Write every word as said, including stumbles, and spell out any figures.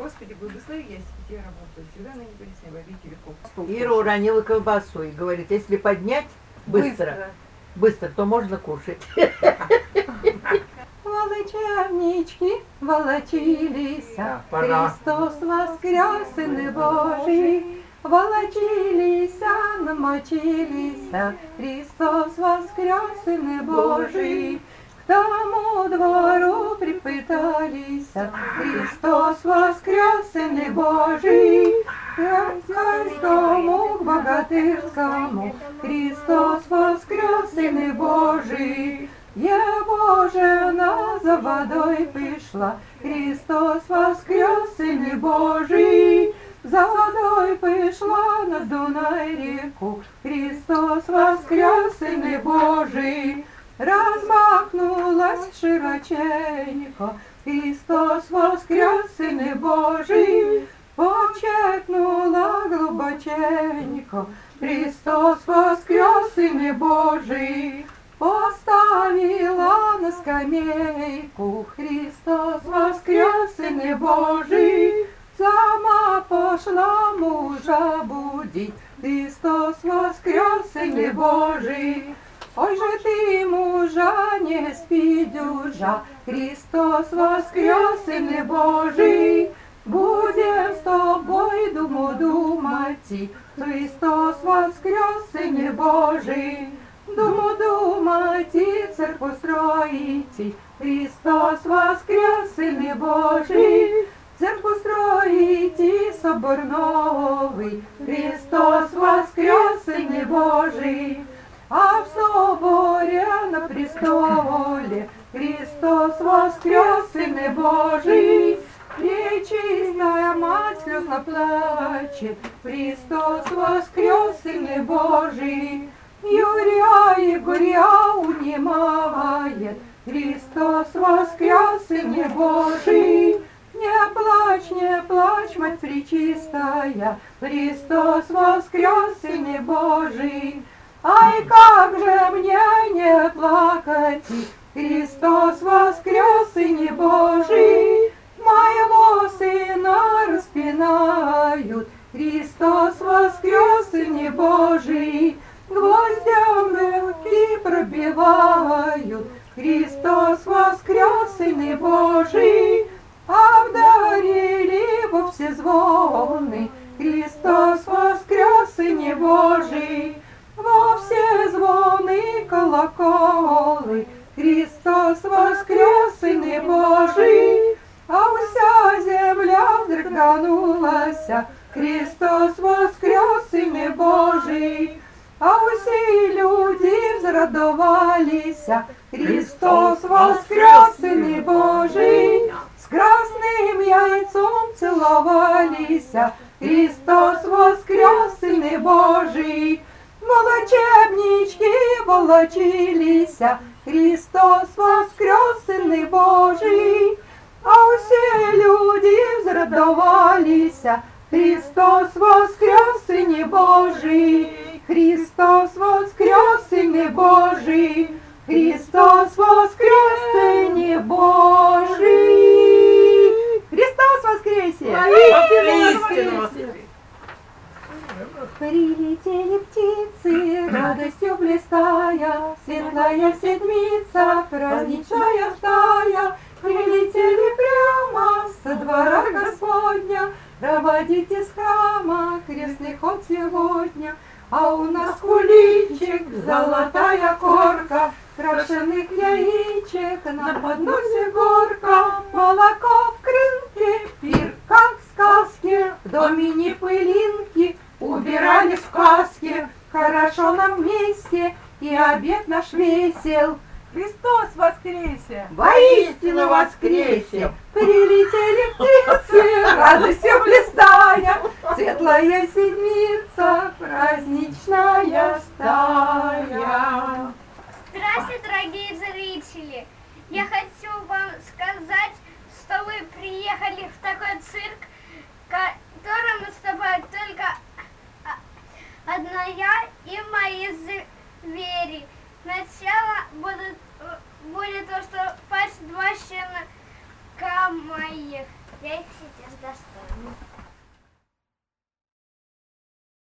Господи, благослови, я тебе работаю, всегда на небесной во веки веков. Ира уронила колбасу и говорит, если поднять быстро, быстро, быстро то можно кушать. Волочевнички волочилися, Христос воскрес, Сыны Божий. Волочилися, намочилися, Христос воскрес, Сыны Божий. К тому двору припыталися, Христос воскрес, Сыны Божий. К Царскому, к богатырскому, Христос воскрес, Сыны Божий. Его жена за водой пришла, Христос воскрес, Сыны Божий. За водой пришла на Дунай реку, Христос воскрес, Сыны Божий. Размахнулась широченько, Христос воскрес, Сыны Божий. Почерпнула глубоченько, Христос воскрес, Сыны Божий. Поставила на скамейку, Христос воскрес, Сыны Божий. Сама пошла мужа будить, Христос воскрес, Сыны Божий. Ой же ты, мужа, не спи дюжа, Христос воскрес, Сыны Божий. Будем с тобой думу думать, Христос воскрес, Сыны Божий. Думу думать и церковь строить, Христос воскрес, Сыны Божий. Церковь строить и собор новый, Христос воскрес, Сыны Божий. А в соборе на престоле Христос воскрес, Сыны Божий. Пречистая Мать слезно плачет, Христос воскрес, Сыны Божий. Юрия и горя унимает, Христос воскрес, Сыны Божий. Не плачь, не плачь, Мать пречистая, Христос воскрес, Сыны Божий. Ай, как же мне не плакать, Христос воскрес, Сыны Божий. Моего Сына распинают, Христос воскрес, Сыны Божий. Гвоздям руки пробивают, Христос воскрес, Сыны Божий. А вдарили во все звоны, Христос воскрес, Сыны Божий. Во все звоны колоколы, Христос воскрес, Сыны Божий. А вся земля вздрогнулась, Христос воскрес, Сыны Божий. А все люди взрадовались, Христос воскрес, Сыны Божий. С красным яйцом целовались, Христос воскрес, Сыны Божий. Волочебнички волочились, Христос воскрес, Сыны Божий. А все люди взрадовались, Христос воскрес, Сыны Божий. Христос воскрес, Сыны Божий. Христос воскрес, Сыны Божий. Христос воскресе! Прилетели птицы, радостью блистая, светлая седмица, праздничная стая. Прилетели прямо со двора Господня, проводить из храма крестный ход сегодня. А у нас куличик, золотая корка, крашеных яичек, на подносе горка. Молоко в крынке, пир как в сказке, в доме не пылинки, убирали в каске. Хорошо нам вместе, и обед наш весел. Христос воскресе! Воистину воскресе! Прилетели птицы, радостью блистая, светлая седмица, праздничная стая. Здравствуйте, дорогие зрители! Я хочу вам сказать, что вы приехали в такой цирк, в котором выступают только одна я и мои звери. Сначала буду